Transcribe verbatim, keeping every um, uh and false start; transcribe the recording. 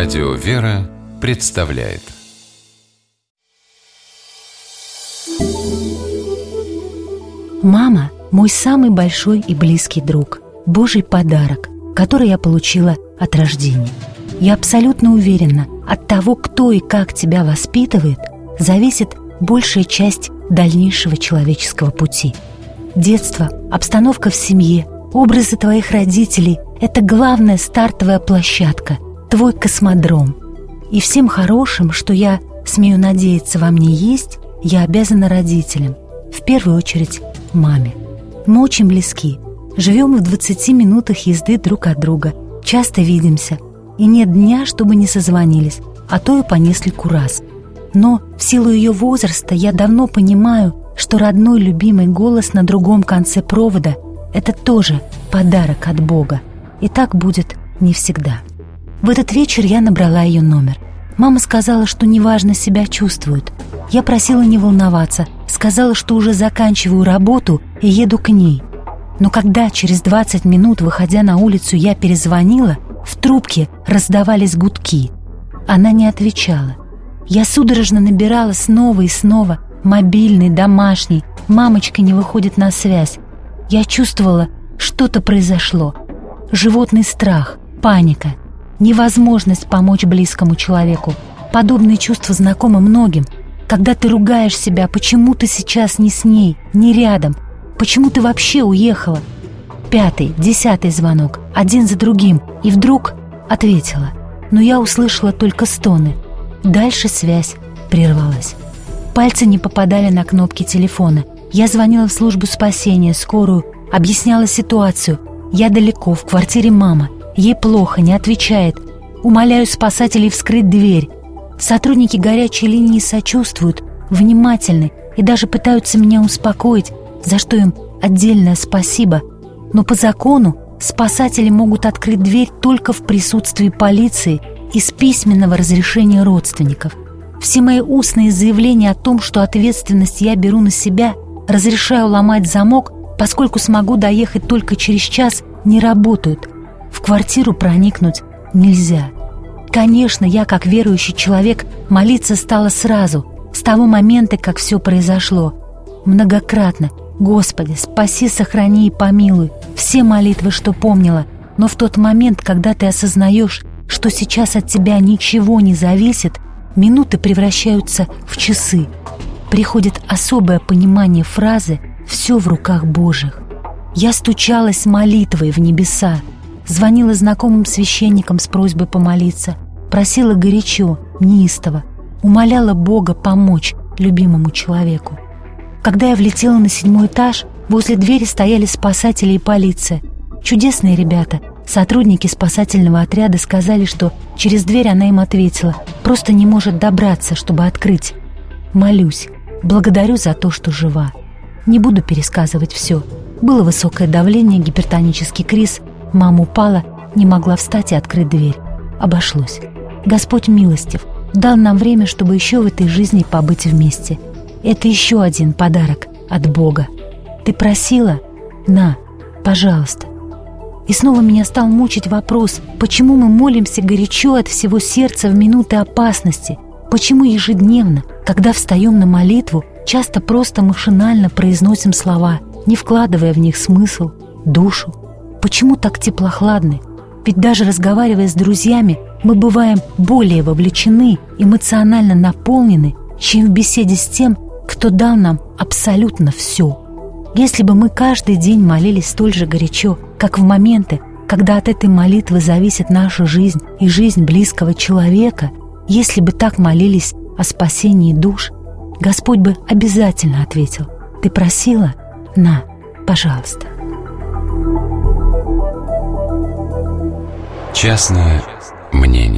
Радио «Вера» представляет. Мама – мой самый большой и близкий друг, Божий подарок, который я получила от рождения. Я абсолютно уверена, от того, кто и как тебя воспитывает, зависит большая часть дальнейшего человеческого пути. Детство, обстановка в семье, образы твоих родителей – это главная стартовая площадка, твой космодром. И всем хорошим, что я, смею надеяться, во мне есть, я обязана родителям, в первую очередь маме. Мы очень близки, живем в двадцати минутах езды друг от друга, часто видимся, и нет дня, чтобы не созвонились, а то и по нескольку раз. Но в силу ее возраста я давно понимаю, что родной любимый голос на другом конце провода – это тоже подарок от Бога. И так будет не всегда. В этот вечер я набрала ее номер. Мама сказала, что неважно себя чувствует. Я просила не волноваться, сказала, что уже заканчиваю работу и еду к ней. Но когда через двадцать минут, выходя на улицу, я перезвонила, в трубке раздавались гудки. Она не отвечала. Я судорожно набирала снова и снова, мобильный, домашний, мамочка не выходит на связь. Я чувствовала, что-то произошло. Животный страх, паника, невозможность помочь близкому человеку. Подобные чувства знакомы многим. Когда ты ругаешь себя, почему ты сейчас не с ней, не рядом, почему ты вообще уехала? Пятый, десятый звонок, один за другим, и вдруг ответила. Но я услышала только стоны. Дальше связь прервалась. Пальцы не попадали на кнопки телефона. Я звонила в службу спасения, скорую, объясняла ситуацию. Я далеко, в квартире мама. Ей плохо, не отвечает. Умоляю спасателей вскрыть дверь. Сотрудники горячей линии сочувствуют, внимательны и даже пытаются меня успокоить, за что им отдельное спасибо. Но по закону спасатели могут открыть дверь только в присутствии полиции и с письменного разрешения родственников. Все мои устные заявления о том, что ответственность я беру на себя, разрешаю ломать замок, поскольку смогу доехать только через час, не работают. В квартиру проникнуть нельзя. Конечно, я, как верующий человек, молиться стала сразу, с того момента, как все произошло. Многократно: «Господи, спаси, сохрани и помилуй», все молитвы, что помнила. Но в тот момент, когда ты осознаешь, что сейчас от тебя ничего не зависит, минуты превращаются в часы. Приходит особое понимание фразы «все в руках Божьих». Я стучалась молитвой в небеса, звонила знакомым священникам с просьбой помолиться, просила горячо, неистово, умоляла Бога помочь любимому человеку. Когда я влетела на седьмой этаж, возле двери стояли спасатели и полиция. Чудесные ребята, сотрудники спасательного отряда, сказали, что через дверь она им ответила, просто не может добраться, чтобы открыть. Молюсь, благодарю за то, что жива. Не буду пересказывать все. Было высокое давление, гипертонический криз, мама упала, не могла встать и открыть дверь. Обошлось. Господь милостив, дал нам время, чтобы еще в этой жизни побыть вместе. Это еще один подарок от Бога. Ты просила? На, пожалуйста. И снова меня стал мучить вопрос, почему мы молимся горячо от всего сердца в минуты опасности? Почему ежедневно, когда встаем на молитву, часто просто машинально произносим слова, не вкладывая в них смысл, душу? Почему так теплохладны? Ведь даже разговаривая с друзьями, мы бываем более вовлечены, эмоционально наполнены, чем в беседе с тем, кто дал нам абсолютно все. Если бы мы каждый день молились столь же горячо, как в моменты, когда от этой молитвы зависит наша жизнь и жизнь близкого человека, если бы так молились о спасении душ, Господь бы обязательно ответил: «Ты просила? На, пожалуйста». Частное мнение.